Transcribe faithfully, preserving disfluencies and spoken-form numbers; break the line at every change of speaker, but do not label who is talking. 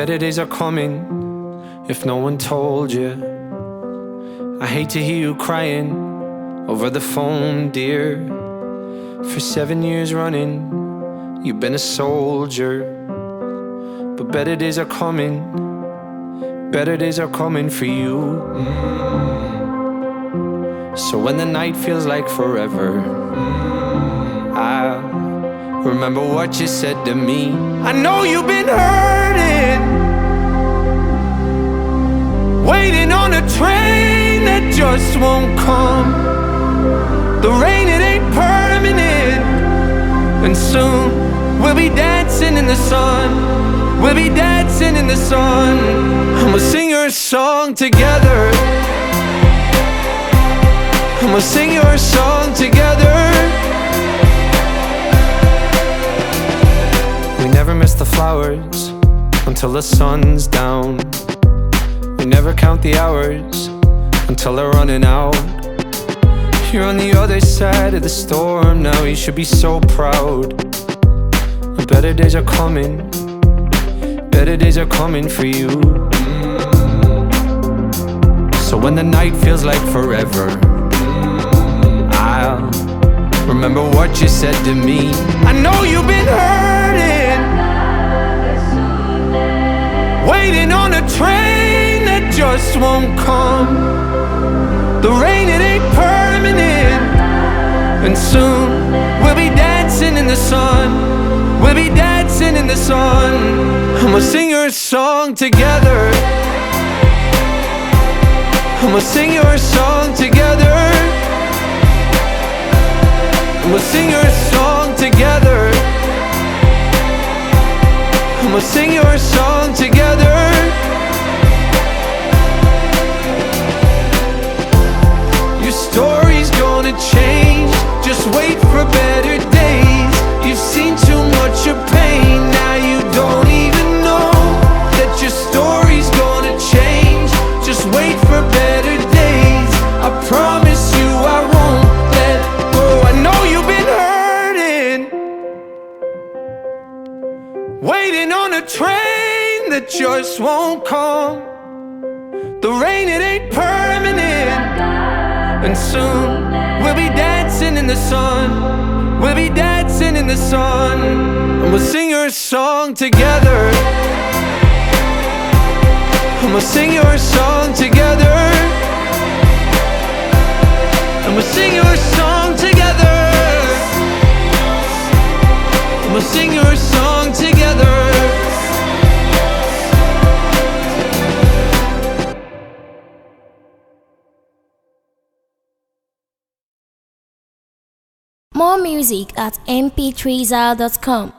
better days are coming if no one told you. I hate to hear you crying over the phone, dear. For seven years running, you've been a soldier. But better days are coming, better days are coming for you. mm. So when the night feels like forever, I'll remember what you said to me. I know you've been hurting, waiting on a train that just won't come. The rain, it ain't permanent, and soon we'll be dancing in the sun. We'll be dancing in the sun, and we'll sing your song together. And we'll sing your song together. We never miss the flowers until the sun's down. We never count the hours until they're running out. You're on the other side of the storm now, you should be so proud. Better days are coming, better days are coming for you. So when the night feels like forever, I'll remember what you said to me. I know you've been hurting, waiting on a train that just won't come. The rain, it ain't permanent, and soon we'll be dancing in the sun. We'll be dancing in the sun, and we'll sing your song together. And we'll sing your song together. And we'll sing your song together. And we'll sing your song together. Your story's gonna change, just wait for better days. You've seen too much of pain, now you don't even know that your story's gonna change. Just wait for better days, I promise you I won't let go. I know you've been hurting, waiting on a train that just won't come. The rain, it ain't permanent, and soon we'll be dancing in the sun. We'll be dancing in the sun, and we'll sing your song together. And we'll sing your song together. And we'll sing your song together. And we'll sing your song together.
More music at m p three zal dot com.